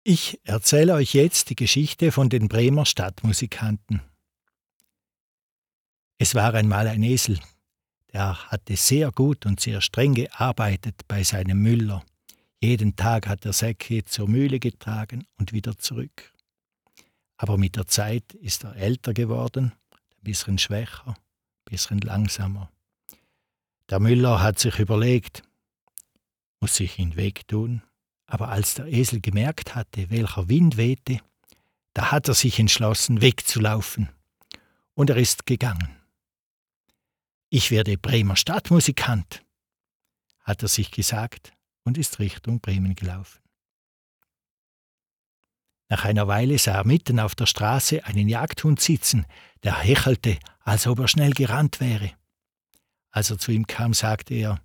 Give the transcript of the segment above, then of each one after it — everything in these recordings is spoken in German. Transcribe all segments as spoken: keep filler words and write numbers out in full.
Ich erzähle euch jetzt die Geschichte von den Bremer Stadtmusikanten. Es war einmal ein Esel, der hatte sehr gut und sehr streng gearbeitet bei seinem Müller. Jeden Tag hat er Säcke zur Mühle getragen und wieder zurück. Aber mit der Zeit ist er älter geworden, ein bisschen schwächer, ein bisschen langsamer. Der Müller hat sich überlegt, muss ich ihn wegtun? Aber als der Esel gemerkt hatte, welcher Wind wehte, da hat er sich entschlossen, wegzulaufen. Und er ist gegangen. Ich werde Bremer Stadtmusikant, hat er sich gesagt und ist Richtung Bremen gelaufen. Nach einer Weile sah er mitten auf der Straße einen Jagdhund sitzen, der hechelte, als ob er schnell gerannt wäre. Als er zu ihm kam, sagte er: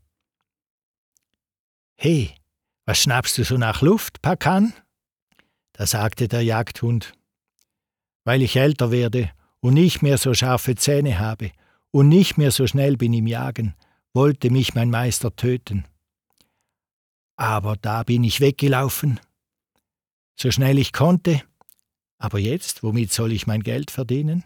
»Hey, was schnappst du so nach Luft, Pakan?« Da sagte der Jagdhund: »Weil ich älter werde und nicht mehr so scharfe Zähne habe und nicht mehr so schnell bin im Jagen, wollte mich mein Meister töten. Aber da bin ich weggelaufen, so schnell ich konnte. Aber jetzt, womit soll ich mein Geld verdienen?«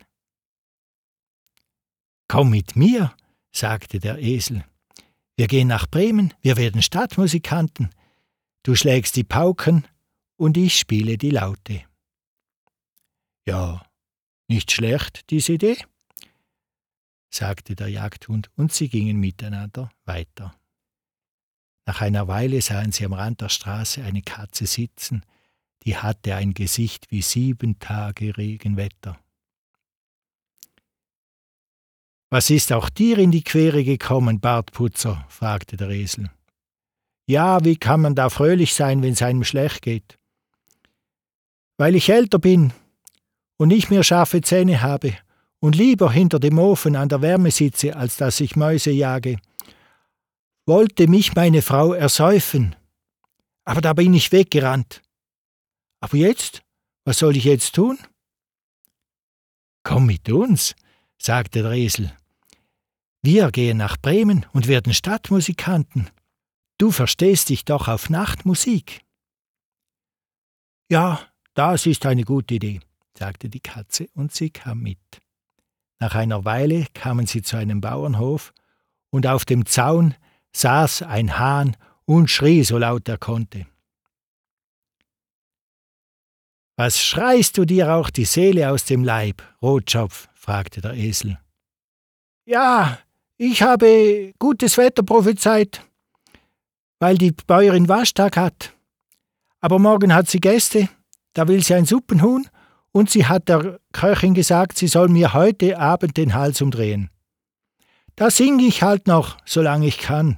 »Komm mit mir«, sagte der Esel. »Wir gehen nach Bremen, wir werden Stadtmusikanten. Du schlägst die Pauken und ich spiele die Laute.« »Ja, nicht schlecht, diese Idee«, sagte der Jagdhund, und sie gingen miteinander weiter. Nach einer Weile sahen sie am Rand der Straße eine Katze sitzen, die hatte ein Gesicht wie sieben Tage Regenwetter. »Was ist auch dir in die Quere gekommen, Bartputzer?« fragte der Esel. »Ja, wie kann man da fröhlich sein, wenn es einem schlecht geht?« »Weil ich älter bin und nicht mehr scharfe Zähne habe und lieber hinter dem Ofen an der Wärme sitze, als dass ich Mäuse jage, wollte mich meine Frau ersäufen. Aber da bin ich weggerannt. Aber jetzt, was soll ich jetzt tun?« »Komm mit uns«, sagte der Esel. »Wir gehen nach Bremen und werden Stadtmusikanten. Du verstehst dich doch auf Nachtmusik.« »Ja, das ist eine gute Idee«, sagte die Katze, und sie kam mit. Nach einer Weile kamen sie zu einem Bauernhof, und auf dem Zaun saß ein Hahn und schrie so laut er konnte. »Was schreist du dir auch die Seele aus dem Leib, Rotschopf?« fragte der Esel. »Ja, ich habe gutes Wetter prophezeit, weil die Bäuerin Waschtag hat. Aber morgen hat sie Gäste, da will sie ein Suppenhuhn, und sie hat der Köchin gesagt, sie soll mir heute Abend den Hals umdrehen. Da singe ich halt noch, solange ich kann.«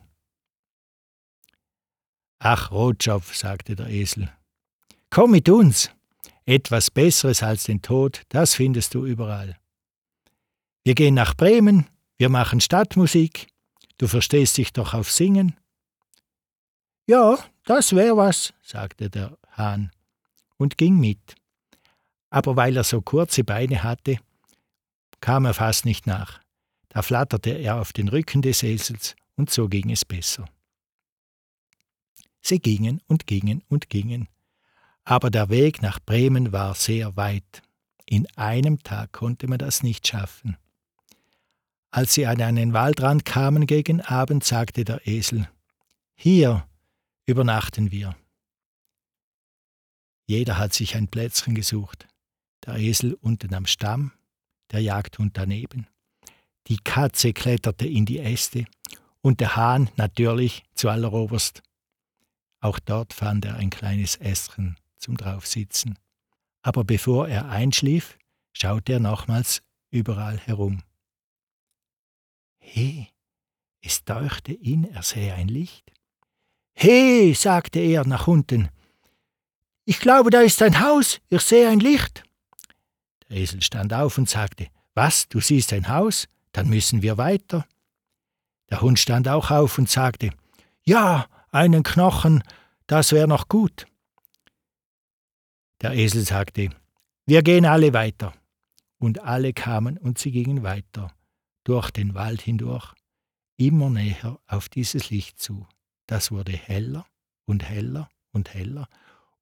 »Ach, Rotschopf«, sagte der Esel, »komm mit uns. Etwas Besseres als den Tod, das findest du überall. Wir gehen nach Bremen, wir machen Stadtmusik. Du verstehst dich doch auf Singen.« »Ja, das wär was«, sagte der Hahn und ging mit. Aber weil er so kurze Beine hatte, kam er fast nicht nach. Da flatterte er auf den Rücken des Esels, und so ging es besser. Sie gingen und gingen und gingen, aber der Weg nach Bremen war sehr weit. In einem Tag konnte man das nicht schaffen. Als sie an einen Waldrand kamen gegen Abend, sagte der Esel: »Hier übernachten wir.« Jeder hat sich ein Plätzchen gesucht. Der Esel unten am Stamm, der Jagdhund daneben. Die Katze kletterte in die Äste und der Hahn natürlich zualleroberst. Auch dort fand er ein kleines Ästchen zum Draufsitzen. Aber bevor er einschlief, schaute er nochmals überall herum. He, es däuchte ihn, er sähe ein Licht. »He«, sagte er nach unten, »ich glaube, da ist ein Haus, ich sehe ein Licht.« Der Esel stand auf und sagte: »Was, du siehst ein Haus? Dann müssen wir weiter.« Der Hund stand auch auf und sagte: »Ja, einen Knochen, das wäre noch gut.« Der Esel sagte: »Wir gehen alle weiter.« Und alle kamen und sie gingen weiter, durch den Wald hindurch, immer näher auf dieses Licht zu. Das wurde heller und heller und heller,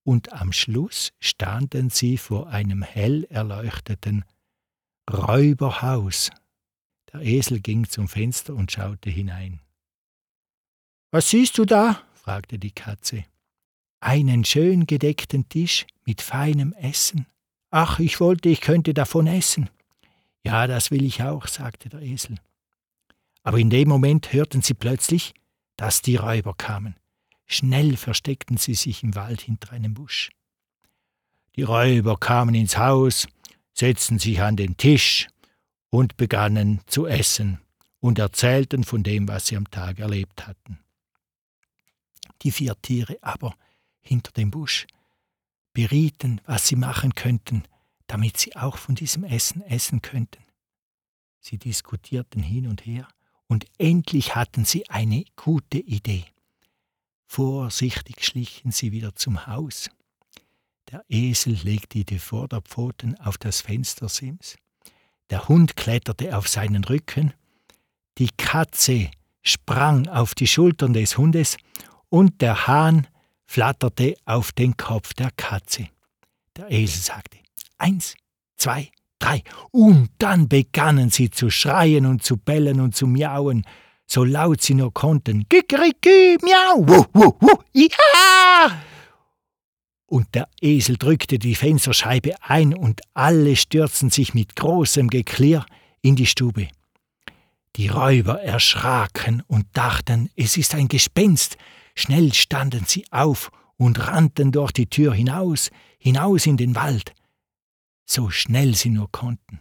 und am Schluss standen sie vor einem hell erleuchteten Räuberhaus. Der Esel ging zum Fenster und schaute hinein. »Was siehst du da?« fragte die Katze. »Einen schön gedeckten Tisch mit feinem Essen. Ach, ich wollte, ich könnte davon essen.« »Ja, das will ich auch«, sagte der Esel. Aber in dem Moment hörten sie plötzlich, dass die Räuber kamen. Schnell versteckten sie sich im Wald hinter einem Busch. Die Räuber kamen ins Haus, setzten sich an den Tisch und begannen zu essen und erzählten von dem, was sie am Tag erlebt hatten. Die vier Tiere aber hinter dem Busch berieten, was sie machen könnten, damit sie auch von diesem Essen essen könnten. Sie diskutierten hin und her und endlich hatten sie eine gute Idee. Vorsichtig schlichen sie wieder zum Haus. Der Esel legte die Vorderpfoten auf das Fenstersims. Der Hund kletterte auf seinen Rücken. Die Katze sprang auf die Schultern des Hundes und der Hahn flatterte auf den Kopf der Katze. Der Esel sagte, eins, zwei, drei. Und dann begannen sie zu schreien und zu bellen und zu miauen, so laut sie nur konnten. Kikeriki, miau, wuh, wuh, wuh, ja! Und der Esel drückte die Fensterscheibe ein und alle stürzten sich mit großem Geklirr in die Stube. Die Räuber erschraken und dachten, es ist ein Gespenst. Schnell standen sie auf und rannten durch die Tür hinaus, hinaus in den Wald, so schnell sie nur konnten.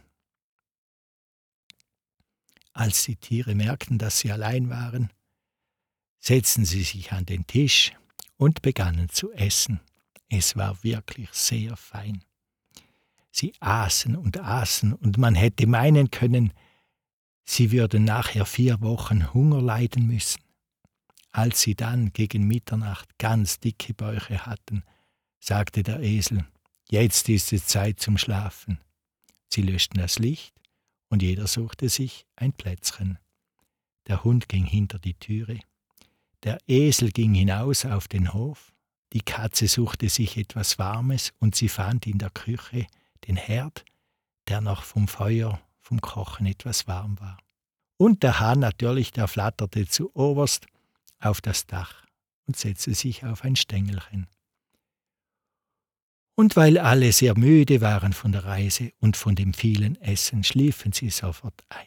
Als die Tiere merkten, dass sie allein waren, setzten sie sich an den Tisch und begannen zu essen. Es war wirklich sehr fein. Sie aßen und aßen und man hätte meinen können, sie würden nachher vier Wochen Hunger leiden müssen. Als sie dann gegen Mitternacht ganz dicke Bäuche hatten, sagte der Esel, jetzt ist es Zeit zum Schlafen. Sie löschten das Licht und jeder suchte sich ein Plätzchen. Der Hund ging hinter die Türe. Der Esel ging hinaus auf den Hof. Die Katze suchte sich etwas Warmes und sie fand in der Küche den Herd, der noch vom Feuer, vom Kochen etwas warm war. Und der Hahn natürlich, der flatterte zu oberst auf das Dach und setzte sich auf ein Stängelchen. Und weil alle sehr müde waren von der Reise und von dem vielen Essen, schliefen sie sofort ein.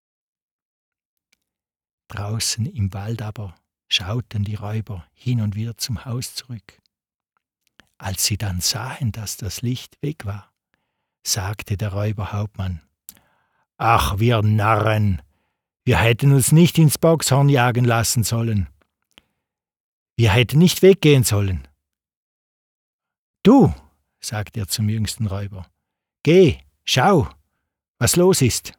Draußen im Wald aber schauten die Räuber hin und wieder zum Haus zurück. Als sie dann sahen, dass das Licht weg war, sagte der Räuberhauptmann, »Ach, wir Narren, wir hätten uns nicht ins Bockshorn jagen lassen sollen. Wir hätten nicht weggehen sollen.« »Du«, sagte er zum jüngsten Räuber, »geh, schau, was los ist.«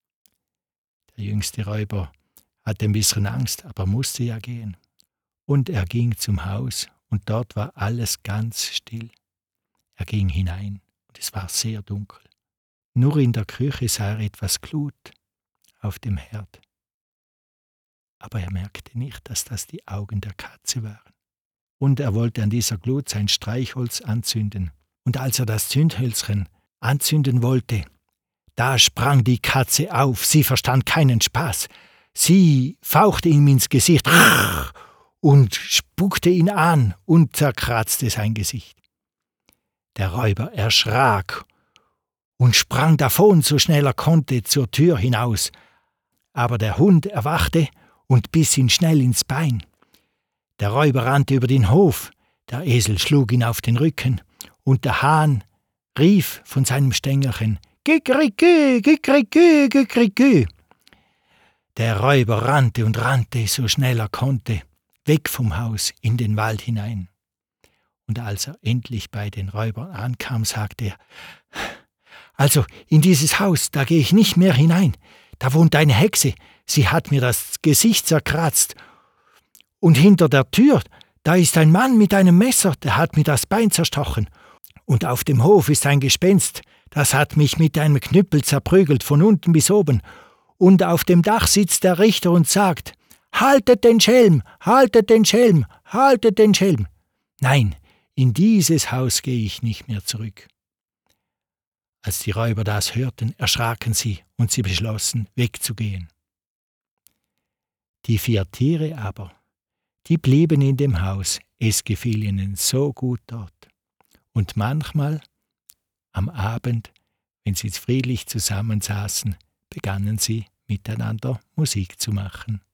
Der jüngste Räuber hatte ein bisschen Angst, aber musste ja gehen. Und er ging zum Haus und dort war alles ganz still. Er ging hinein und es war sehr dunkel. Nur in der Küche sah er etwas Glut auf dem Herd. Aber er merkte nicht, dass das die Augen der Katze waren. Und er wollte an dieser Glut sein Streichholz anzünden. Und als er das Zündhölzchen anzünden wollte, da sprang die Katze auf. Sie verstand keinen Spaß. Sie fauchte ihm ins Gesicht und spuckte ihn an und zerkratzte sein Gesicht. Der Räuber erschrak und sprang davon, so schnell er konnte, zur Tür hinaus. Aber der Hund erwachte und biss ihn schnell ins Bein. Der Räuber rannte über den Hof, der Esel schlug ihn auf den Rücken und der Hahn rief von seinem Stängelchen, »Kikerikü, kikerikü, kikerikü!« Der Räuber rannte und rannte, so schnell er konnte, weg vom Haus in den Wald hinein. Und als er endlich bei den Räubern ankam, sagte er, »Also in dieses Haus, da gehe ich nicht mehr hinein. Da wohnt eine Hexe, sie hat mir das Gesicht zerkratzt. Und hinter der Tür, da ist ein Mann mit einem Messer, der hat mir das Bein zerstochen. Und auf dem Hof ist ein Gespenst, das hat mich mit einem Knüppel zerprügelt, von unten bis oben. Und auf dem Dach sitzt der Richter und sagt, »Haltet den Schelm, haltet den Schelm, haltet den Schelm!« Nein, in dieses Haus gehe ich nicht mehr zurück. Als die Räuber das hörten, erschraken sie und sie beschlossen, wegzugehen. Die vier Tiere aber, die blieben in dem Haus, es gefiel ihnen so gut dort. Und manchmal, am Abend, wenn sie friedlich zusammensaßen, begannen sie miteinander Musik zu machen.